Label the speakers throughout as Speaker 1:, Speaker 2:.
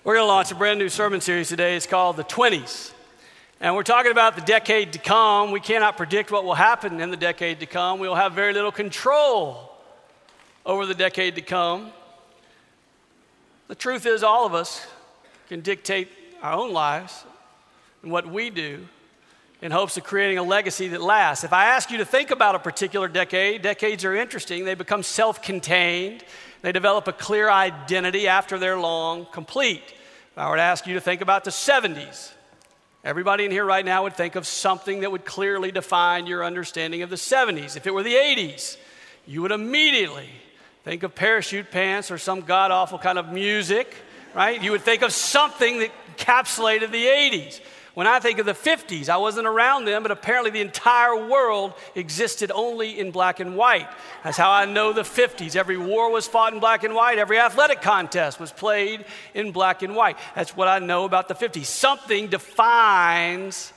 Speaker 1: We're going to launch a brand new sermon series today. It's called The 20s. And we're talking about the decade to come. We cannot predict what will happen in the decade to come. We will have very little control over the decade to come. The truth is, all of us can dictate our own lives and what we do in hopes of creating a legacy that lasts. If I ask you to think about a particular decade, decades are interesting. They become self-contained. They develop a clear identity after they're long complete. If I were to ask you to think about the 70s, everybody in here right now would think of something that would clearly define your understanding of the 70s. If it were the 80s, you would immediately think of parachute pants or some god-awful kind of music, right? You would think of something that encapsulated the 80s. When I think of the 50s, I wasn't around them, but apparently the entire world existed only in black and white. That's how I know the 50s. Every war was fought in black and white. Every athletic contest was played in black and white. That's what I know about the 50s. Something defines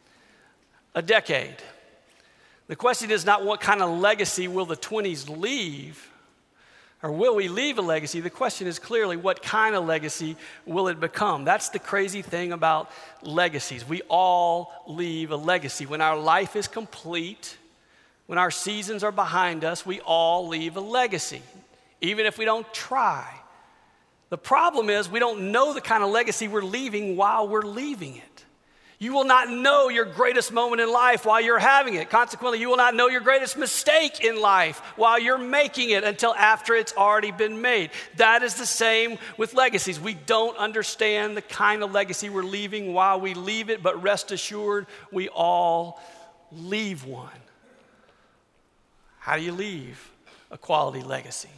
Speaker 1: a decade. The question is not what kind of legacy will the 20s leave, or will we leave a legacy? The question is clearly, what kind of legacy will it become? That's the crazy thing about legacies. We all leave a legacy. When our life is complete, when our seasons are behind us, we all leave a legacy, even if we don't try. The problem is we don't know the kind of legacy we're leaving while we're leaving it. You will not know your greatest moment in life while you're having it. Consequently, you will not know your greatest mistake in life while you're making it until after it's already been made. That is the same with legacies. We don't understand the kind of legacy we're leaving while we leave it, but rest assured, we all leave one. How do you leave a quality legacy?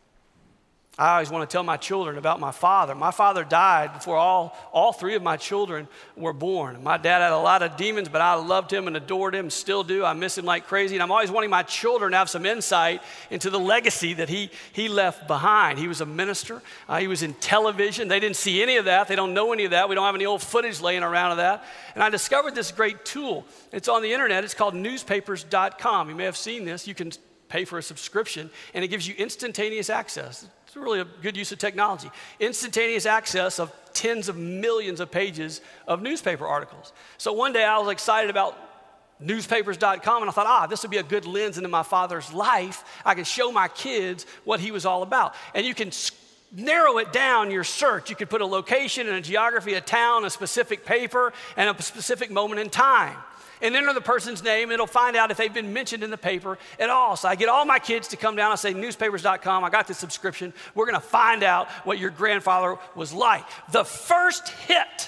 Speaker 1: I always want to tell my children about my father. My father died before all three of my children were born. My dad had a lot of demons, but I loved him and adored him, still do. I miss him like crazy. And I'm always wanting my children to have some insight into the legacy that he left behind. He was a minister. He was in television. They didn't see any of that. They don't know any of that. We don't have any old footage laying around of that. And I discovered this great tool. It's on the internet. It's called newspapers.com. You may have seen this. You can pay for a subscription, and it gives you instantaneous access. It's really a good use of technology. Instantaneous access of tens of millions of pages of newspaper articles. So one day I was excited about newspapers.com, and I thought, this would be a good lens into my father's life. I could show my kids what he was all about. And you can narrow it down, your search. You could put a location and a geography, a town, a specific paper, and a specific moment in time. And enter the person's name, and it'll find out if they've been mentioned in the paper at all. So I get all my kids to come down and say, newspapers.com, I got this subscription. We're going to find out what your grandfather was like. The first hit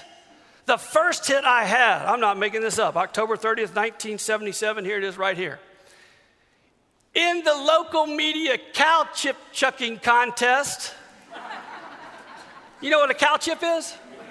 Speaker 1: I had, I'm not making this up, October 30th, 1977, here it is right here. In the local media cow chip chucking contest. You know what a cow chip is?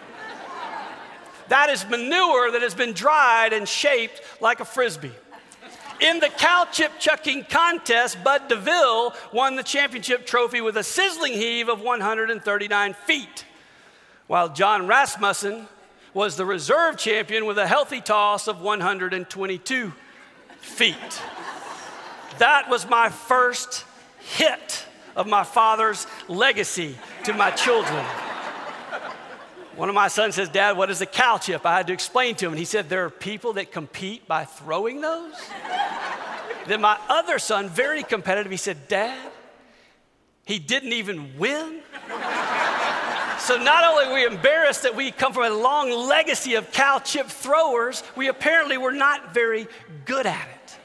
Speaker 1: That is manure that has been dried and shaped like a Frisbee. In the cow chip chucking contest, Bud DeVille won the championship trophy with a sizzling heave of 139 feet, while John Rasmussen was the reserve champion with a healthy toss of 122 feet. That was my first hit of my father's legacy to my children. One of my sons says, Dad, what is a cow chip? I had to explain to him. And he said, there are people that compete by throwing those? Then my other son, very competitive, he said, Dad, he didn't even win? So not only are we embarrassed that we come from a long legacy of cow chip throwers, we apparently were not very good at it.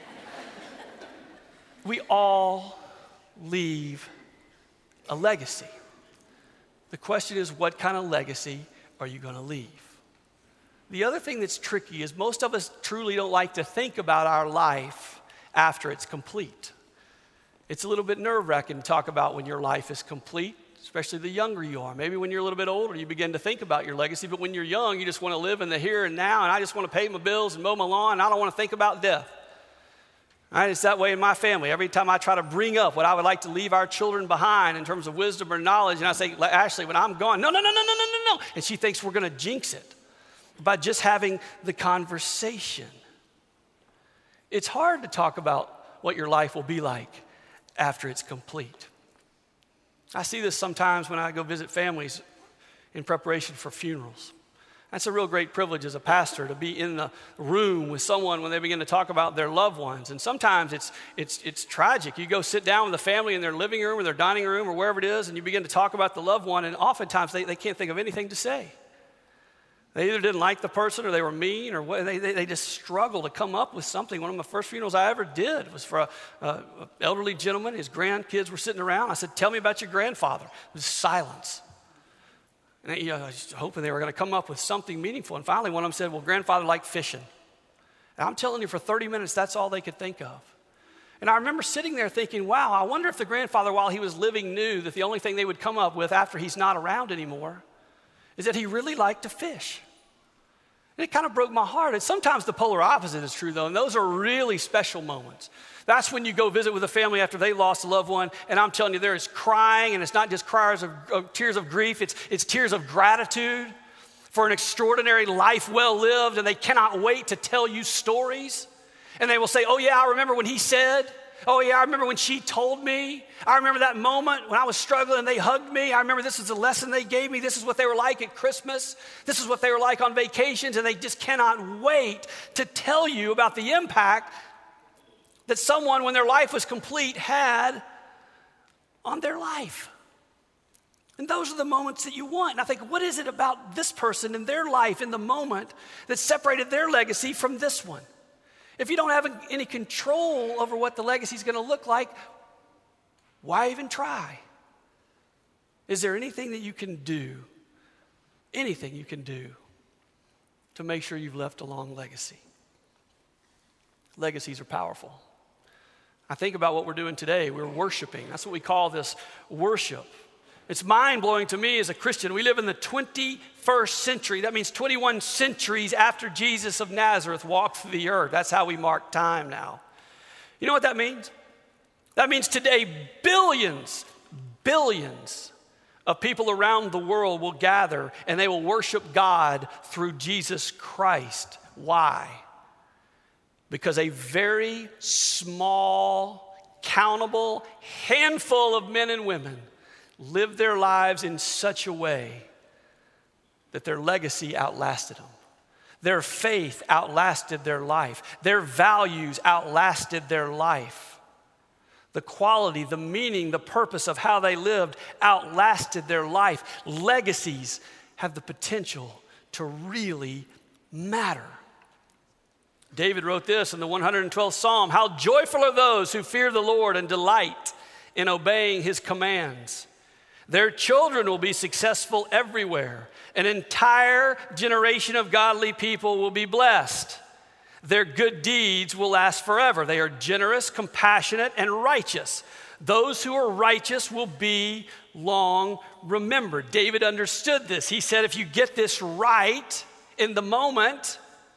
Speaker 1: We all leave a legacy. The question is, what kind of legacy are you going to leave? The other thing that's tricky is most of us truly don't like to think about our life after it's complete. It's a little bit nerve-wracking to talk about when your life is complete, especially the younger you are. Maybe when you're a little bit older, you begin to think about your legacy, but when you're young, you just want to live in the here and now, and I just want to pay my bills and mow my lawn, and I don't want to think about death. All right, it's that way in my family. Every time I try to bring up what I would like to leave our children behind in terms of wisdom or knowledge, and I say, Ashley, when I'm gone, no. And she thinks we're going to jinx it by just having the conversation. It's hard to talk about what your life will be like after it's complete. I see this sometimes when I go visit families in preparation for funerals. That's a real great privilege as a pastor, to be in the room with someone when they begin to talk about their loved ones. And sometimes it's tragic. You go sit down with the family in their living room or their dining room or wherever it is, and you begin to talk about the loved one, and oftentimes they can't think of anything to say. They either didn't like the person, or they were mean, or what, they just struggle to come up with something. One of my first funerals I ever did was for an elderly gentleman. His grandkids were sitting around. I said, "Tell me about your grandfather." It was silence. And I was hoping they were going to come up with something meaningful. And finally, one of them said, "Well, grandfather liked fishing." And I'm telling you, for 30 minutes, that's all they could think of. And I remember sitting there thinking, wow, I wonder if the grandfather, while he was living, knew that the only thing they would come up with after he's not around anymore is that he really liked to fish. And it kind of broke my heart. And sometimes the polar opposite is true, though, and those are really special moments. That's when you go visit with a family after they lost a loved one, and I'm telling you, there is crying, and it's not just tears of grief, it's tears of gratitude for an extraordinary life well lived, and they cannot wait to tell you stories. And they will say, "Oh yeah, I remember when he said," "Oh yeah, I remember when she told me," "I remember that moment when I was struggling and they hugged me," "I remember this is the lesson they gave me, this is what they were like at Christmas, this is what they were like on vacations," and they just cannot wait to tell you about the impact that someone, when their life was complete, had on their life. And those are the moments that you want. And I think, what is it about this person and their life in the moment that separated their legacy from this one? If you don't have any control over what the legacy is going to look like, why even try? Is there anything that you can do, anything you can do, to make sure you've left a long legacy? Legacies are powerful. I think about what we're doing today. We're worshiping. That's what we call this, worship. It's mind-blowing to me as a Christian. We live in the 21st century. That means 21 centuries after Jesus of Nazareth walked through the earth. That's how we mark time now. You know what that means? That means today billions of people around the world will gather and they will worship God through Jesus Christ. Why? Because a very small, countable handful of men and women lived their lives in such a way that their legacy outlasted them. Their faith outlasted their life. Their values outlasted their life. The quality, the meaning, the purpose of how they lived outlasted their life. Legacies have the potential to really matter. David wrote this in the 112th Psalm: "How joyful are those who fear the Lord and delight in obeying his commands. Their children will be successful everywhere. An entire generation of godly people will be blessed. Their good deeds will last forever. They are generous, compassionate, and righteous. Those who are righteous will be long remembered." David understood this. He said, if you get this right in the moment,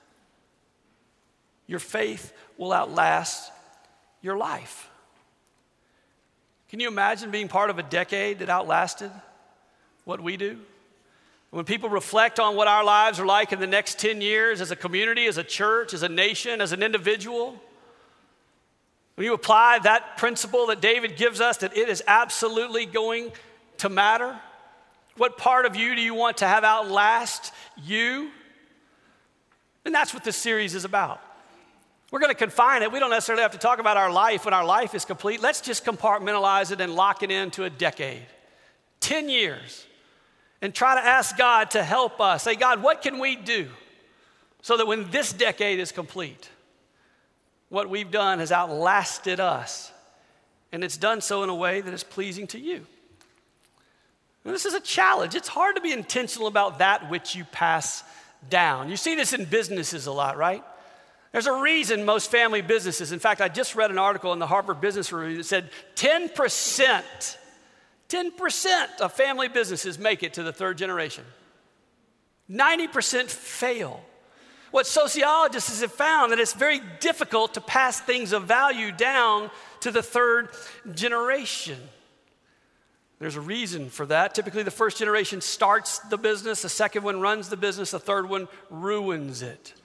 Speaker 1: your faith will outlast your life. Can you imagine being part of a decade that outlasted what we do? When people reflect on what our lives are like in the next 10 years as a community, as a church, as a nation, as an individual, when you apply that principle that David gives us, that it is absolutely going to matter, what part of you do you want to have outlast you? And that's what this series is about. We're going to confine it. We don't necessarily have to talk about our life when our life is complete. Let's just compartmentalize it and lock it into a decade, 10 years, and try to ask God to help us. Say, God, what can we do so that when this decade is complete, what we've done has outlasted us, and it's done so in a way that is pleasing to you? And this is a challenge. It's hard to be intentional about that which you pass down. You see this in businesses a lot, right? There's a reason most family businesses, in fact, I just read an article in the Harvard Business Review that said 10% of family businesses make it to the third generation. 90% fail. What sociologists have found that it's very difficult to pass things of value down to the third generation. There's a reason for that. Typically, the first generation starts the business, the second one runs the business, the third one ruins it.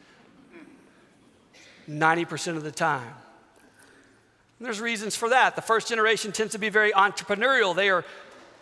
Speaker 1: 90% of the time. And there's reasons for that. The first generation tends to be very entrepreneurial. They are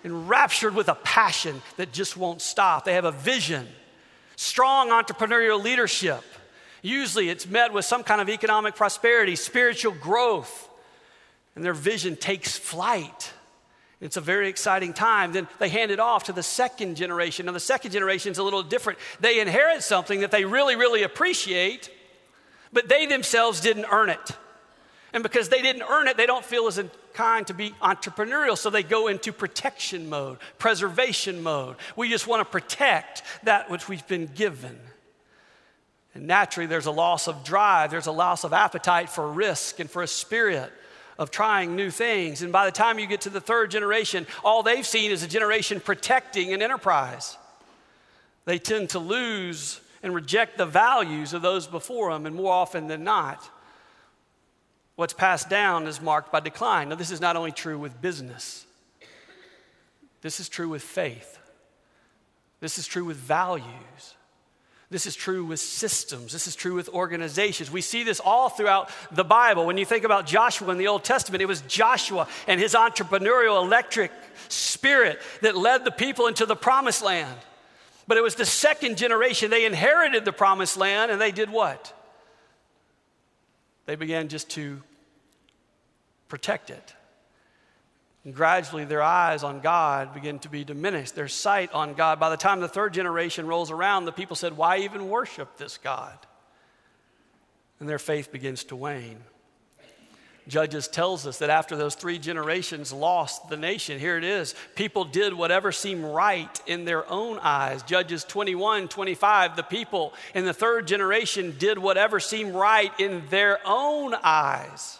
Speaker 1: enraptured with a passion that just won't stop. They have a vision, strong entrepreneurial leadership. Usually it's met with some kind of economic prosperity, spiritual growth, and their vision takes flight. It's a very exciting time. Then they hand it off to the second generation. Now, the second generation is a little different. They inherit something that they really, really appreciate, but they themselves didn't earn it. And because they didn't earn it, they don't feel as inclined to be entrepreneurial, so they go into protection mode, preservation mode. We just want to protect that which we've been given. And naturally, there's a loss of drive. There's a loss of appetite for risk and for a spirit of trying new things. And by the time you get to the third generation, all they've seen is a generation protecting an enterprise. They tend to lose and reject the values of those before them, and more often than not, what's passed down is marked by decline. Now, this is not only true with business. This is true with faith. This is true with values. This is true with systems. This is true with organizations. We see this all throughout the Bible. When you think about Joshua in the Old Testament, it was Joshua and his entrepreneurial electric spirit that led the people into the promised land. But it was the second generation. They inherited the promised land, and they did what? They began just to protect it. And gradually, their eyes on God begin to be diminished, their sight on God. By the time the third generation rolls around, the people said, why even worship this God? And their faith begins to wane. Judges tells us that after those three generations lost the nation, here it is, people did whatever seemed right in their own eyes. Judges 21:25, the people in the third generation did whatever seemed right in their own eyes.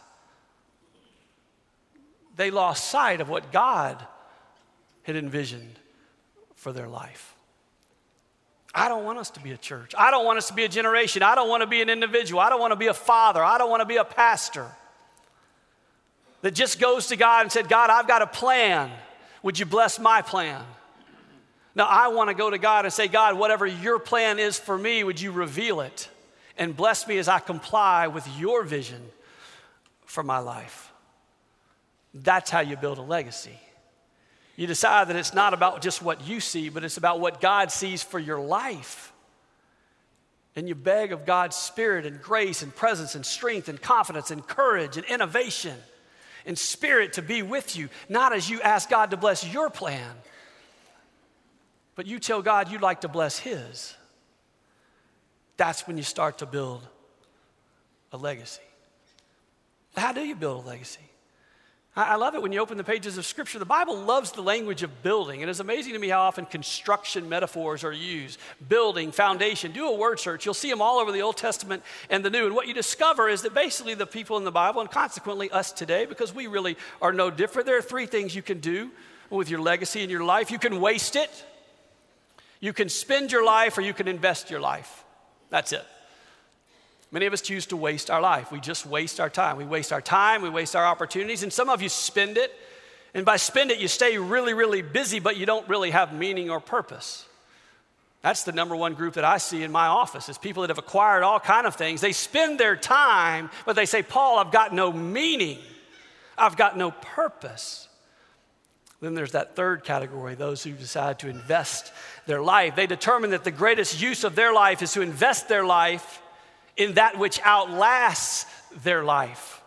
Speaker 1: They lost sight of what God had envisioned for their life. I don't want us to be a church. I don't want us to be a generation. I don't want to be an individual. I don't want to be a father. I don't want to be a pastor that just goes to God and said, God, I've got a plan. Would you bless my plan? Now, I want to go to God and say, God, whatever your plan is for me, would you reveal it and bless me as I comply with your vision for my life? That's how you build a legacy. You decide that it's not about just what you see, but it's about what God sees for your life. And you beg of God's spirit and grace and presence and strength and confidence and courage and innovation and spirit to be with you, not as you ask God to bless your plan, but you tell God you'd like to bless his. That's when you start to build a legacy. How do you build a legacy? I love it when you open the pages of Scripture. The Bible loves the language of building. It is amazing to me how often construction metaphors are used. Building, foundation. Do a word search. You'll see them all over the Old Testament and the New. And what you discover is that basically the people in the Bible, and consequently us today, because we really are no different, there are three things you can do with your legacy in your life. You can waste it, you can spend your life, or you can invest your life. That's it. Many of us choose to waste our life. We just waste our time. We waste our time, we waste our opportunities, and some of you spend it. And by spend it, you stay really, really busy, but you don't really have meaning or purpose. That's the number one group that I see in my office, is people that have acquired all kind of things. They spend their time, but they say, Paul, I've got no meaning. I've got no purpose. Then there's that third category, those who decide to invest their life. They determine that the greatest use of their life is to invest their life in that which outlasts their life.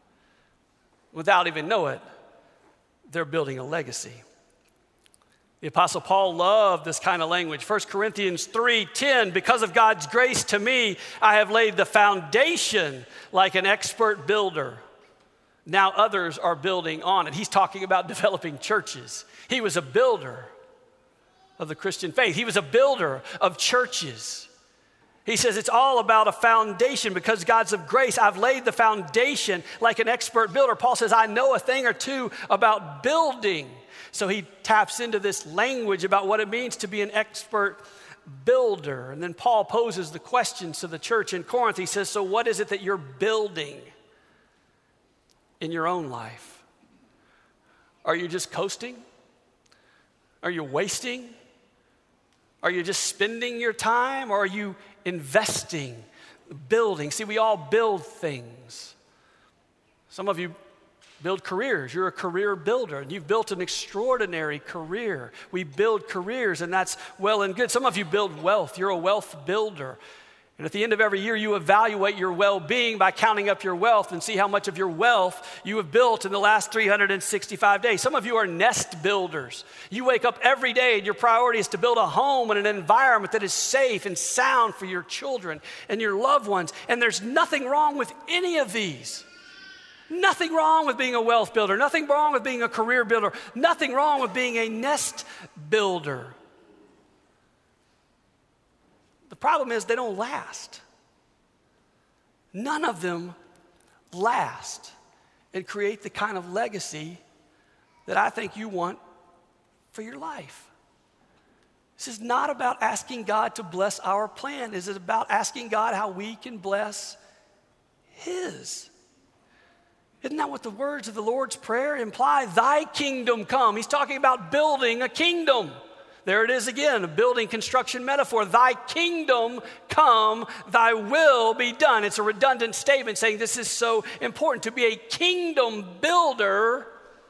Speaker 1: Without even knowing it, they're building a legacy. The Apostle Paul loved this kind of language. 1 Corinthians 3:10, because of God's grace to me, I have laid the foundation like an expert builder. Now others are building on it. He's talking about developing churches. He was a builder of the Christian faith. He was a builder of churches. He says it's all about a foundation. Because God's of grace, I've laid the foundation like an expert builder. Paul says, I know a thing or two about building. So he taps into this language about what it means to be an expert builder. And then Paul poses the questions to the church in Corinth. He says, so what is it that you're building in your own life? Are you just coasting? Are you wasting? Are you just spending your time, or are you investing, building? See, we all build things. Some of you build careers. You're a career builder, and you've built an extraordinary career. We build careers, and that's well and good. Some of you build wealth. You're a wealth builder. And at the end of every year, you evaluate your well-being by counting up your wealth and see how much of your wealth you have built in the last 365 days. Some of you are nest builders. You wake up every day and your priority is to build a home and an environment that is safe and sound for your children and your loved ones. And there's nothing wrong with any of these. Nothing wrong with being a wealth builder. Nothing wrong with being a career builder. Nothing wrong with being a nest builder. The problem is they don't last. None of them last and create the kind of legacy that I think you want for your life. This is not about asking God to bless our plan. This is about asking God how we can bless His. Isn't that what the words of the Lord's Prayer imply? Thy kingdom come. He's talking about building a kingdom. There it is again, a building construction metaphor. Thy kingdom come, thy will be done. It's a redundant statement saying this is so important. To be a kingdom builder,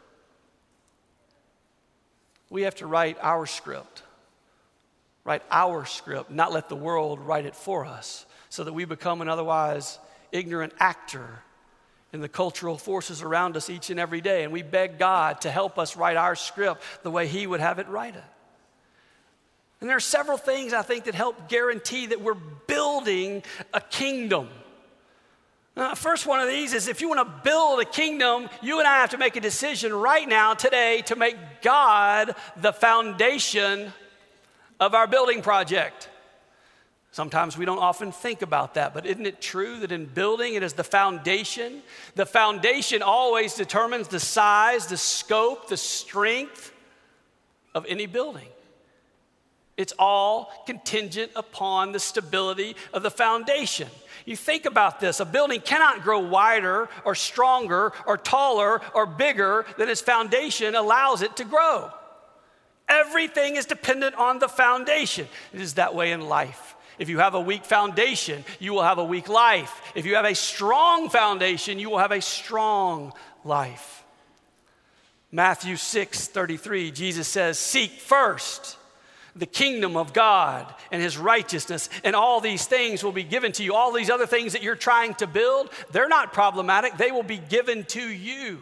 Speaker 1: we have to write our script. Write our script, not let the world write it for us, so that we become an otherwise ignorant actor in the cultural forces around us each and every day. And we beg God to help us write our script the way He would have it write it. And there are several things, I think, that help guarantee that we're building a kingdom. First one of these is if you want to build a kingdom, you and I have to make a decision right now, today, to make God the foundation of our building project. Sometimes we don't often think about that, but isn't it true that in building, it is the foundation? The foundation always determines the size, the scope, the strength of any building. It's all contingent upon the stability of the foundation. You think about this, a building cannot grow wider or stronger or taller or bigger than its foundation allows it to grow. Everything is dependent on the foundation. It is that way in life. If you have a weak foundation, you will have a weak life. If you have a strong foundation, you will have a strong life. Matthew 6:33, Jesus says, "Seek first the kingdom of God and His righteousness, and all these things will be given to you." All these other things that you're trying to build, they're not problematic. They will be given to you.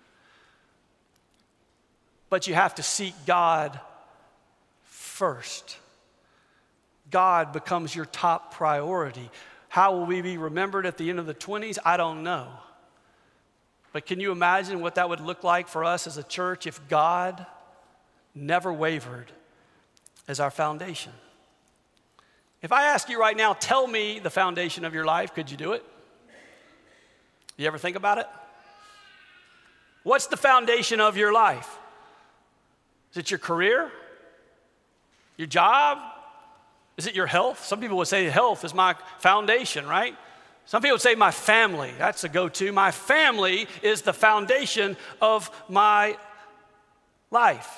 Speaker 1: But you have to seek God first. God becomes your top priority. How will we be remembered at the end of the 20s? I don't know. But can you imagine what that would look like for us as a church if God never wavered as our foundation? If I ask you right now, tell me the foundation of your life, could you do it? You ever think about it? What's the foundation of your life? Is it your career? Your job? Is it your health? Some people would say health is my foundation, right? Some people would say my family. That's a go-to. My family is the foundation of my life.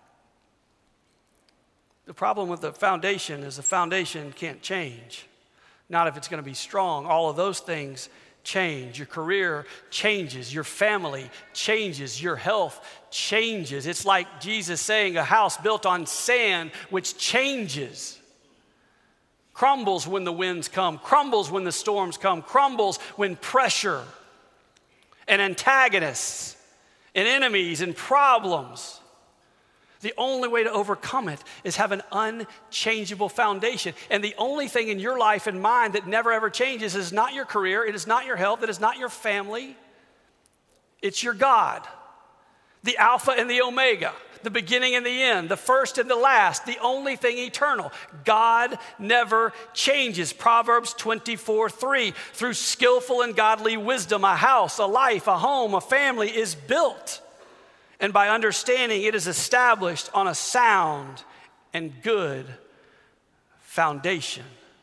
Speaker 1: The problem with the foundation is the foundation can't change. Not if it's going to be strong. All of those things change. Your career changes. Your family changes. Your health changes. It's like Jesus saying a house built on sand which changes. Crumbles when the winds come. Crumbles when the storms come. Crumbles when pressure and antagonists and enemies and problems. The only way to overcome it is have an unchangeable foundation. And the only thing in your life and mine that never ever changes is not your career, it is not your health, it is not your family. It's your God. The Alpha and the Omega, the beginning and the end, the first and the last, the only thing eternal. God never changes. Proverbs 24:3, through skillful and godly wisdom, a house, a life, a home, a family is built. And by understanding, it is established on a sound and good foundation.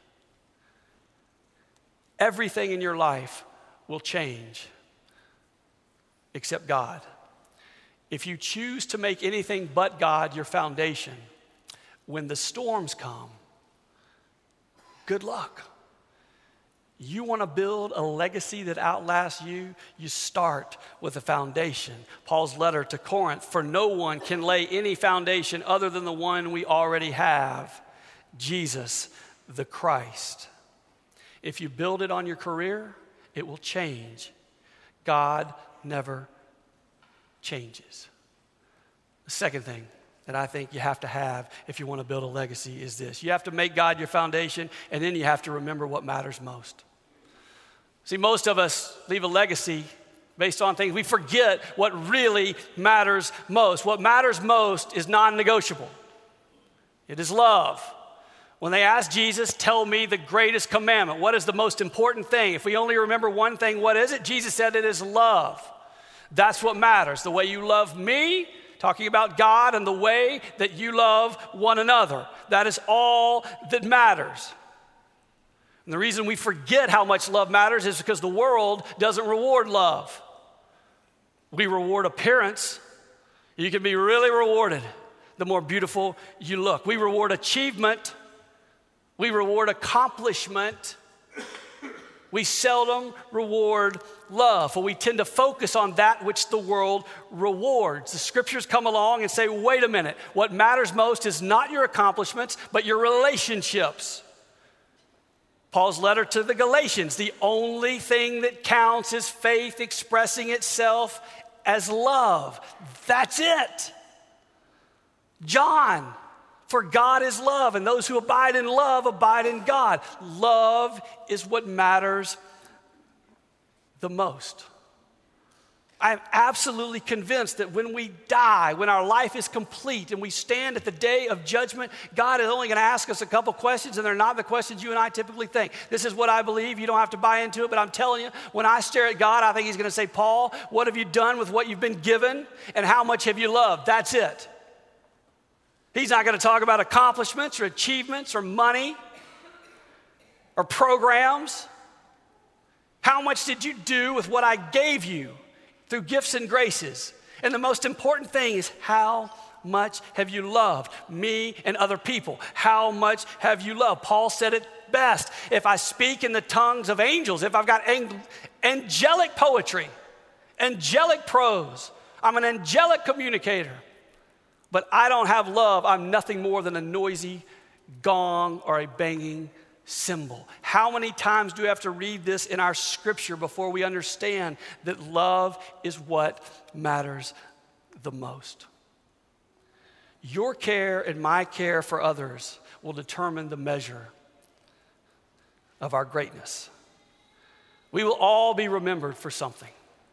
Speaker 1: Everything in your life will change except God. If you choose to make anything but God your foundation, when the storms come, good luck. You want to build a legacy that outlasts you? You start with a foundation. Paul's letter to Corinth, for no one can lay any foundation other than the one we already have, Jesus the Christ. If you build it on your career, it will change. God never changes. The second thing that I think you have to have if you want to build a legacy is this. You have to make God your foundation, and then you have to remember what matters most. See, most of us leave a legacy based on things. We forget what really matters most. What matters most is non-negotiable. It is love. When they asked Jesus, tell me the greatest commandment, what is the most important thing? If we only remember one thing, what is it? Jesus said it is love. That's what matters. The way you love me, talking about God, and the way that you love one another. That is all that matters. And the reason we forget how much love matters is because the world doesn't reward love. We reward appearance. You can be really rewarded the more beautiful you look. We reward achievement. We reward accomplishment. We seldom reward love, for we tend to focus on that which the world rewards. The scriptures come along and say, wait a minute, what matters most is not your accomplishments, but your relationships. Paul's letter to the Galatians, the only thing that counts is faith expressing itself as love. That's it. John, for God is love, and those who abide in love abide in God. Love is what matters the most. I'm absolutely convinced that when we die, when our life is complete and we stand at the day of judgment, God is only going to ask us a couple questions, and they're not the questions you and I typically think. This is what I believe. You don't have to buy into it, but I'm telling you, when I stare at God, I think he's going to say, Paul, what have you done with what you've been given, and how much have you loved? That's it. He's not going to talk about accomplishments or achievements or money or programs. How much did you do with what I gave you through gifts and graces? And the most important thing is, how much have you loved me and other people? How much have you loved? Paul said it best. If I speak in the tongues of angels, if I've got angelic poetry, angelic prose, I'm an angelic communicator, but I don't have love, I'm nothing more than a noisy gong or a banging cymbal. How many times do we have to read this in our scripture before we understand that love is what matters the most? Your care and my care for others will determine the measure of our greatness. We will all be remembered for something.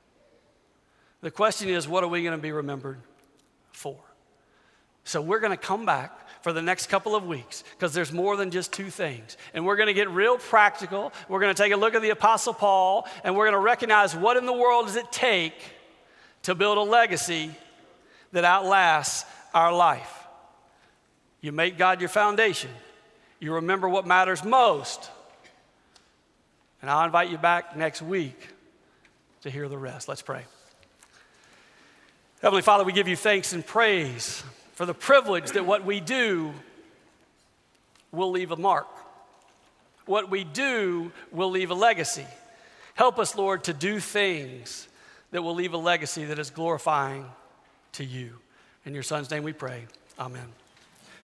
Speaker 1: The question is, what are we going to be remembered for? So we're going to come back for the next couple of weeks because there's more than just two things. And we're going to get real practical. We're going to take a look at the Apostle Paul, and we're going to recognize what in the world does it take to build a legacy that outlasts our life. You make God your foundation. You remember what matters most. And I'll invite you back next week to hear the rest. Let's pray. Heavenly Father, we give you thanks and praise for the privilege that what we do will leave a mark. What we do will leave a legacy. Help us, Lord, to do things that will leave a legacy that is glorifying to you. In your Son's name we pray. Amen.